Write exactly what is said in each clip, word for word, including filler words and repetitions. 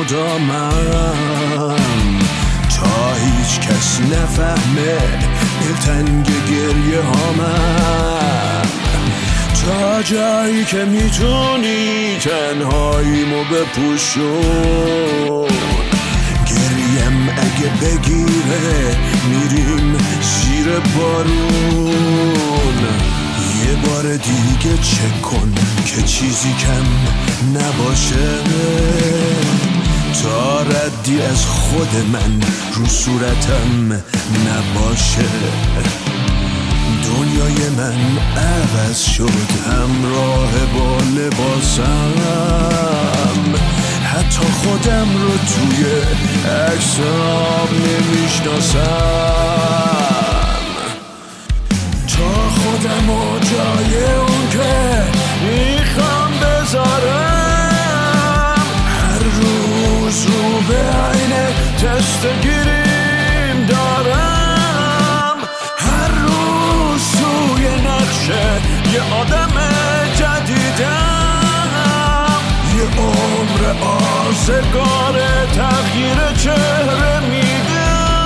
مدامم تا هیچ کس نفهمه دلتنگ گریه هامم، تا جایی که میتونی تنهاییمو بپوشون. گریم اگه بگیره میریم زیر بارون. یه بار دیگه چک کن که چیزی کم نباشه، تا ردی از خود من رو صورتم نباشه. دنیای من عوض شد همراه با لباسم، حتی خودم رو توی عکسام نمیشناسم. تا خودم و جای اون که میخوام بذارم، هر روز رو به عینه تست گیریم دارم. هر روز توی نقشه یه آدم جدیدم، یه عمر آزگار تغییر چهره میدم.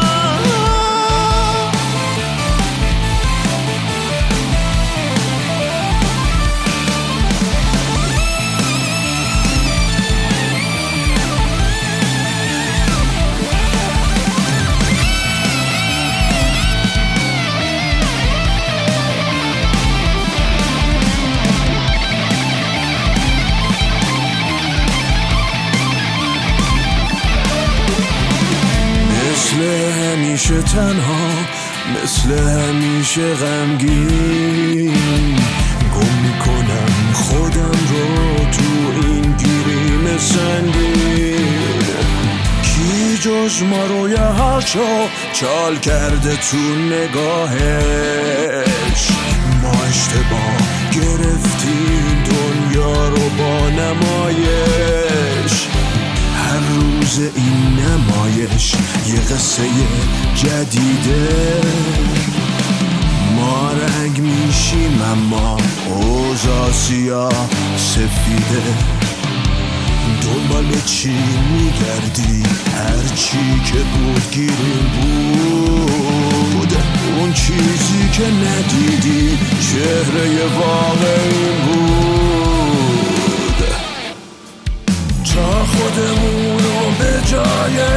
مثل همیشه تنها، مثل همیشه غمگین، گم میکنم خودم رو تو این گیریم سنگین. کی جز ما روی هاشو چال کرده تو نگاهش؟ ما اشتباه گرفتیم دنیا رو با نمایش. هر روز این نمایش یه قصه جدیده. ما رنگ میشیم اما اوضاع سیاه سفیده. دنبال چی میگردی؟ هر چی که بود گیریم بود. اون چیزی که ندیدی چهره واقعی بود. تا خودمونو به جای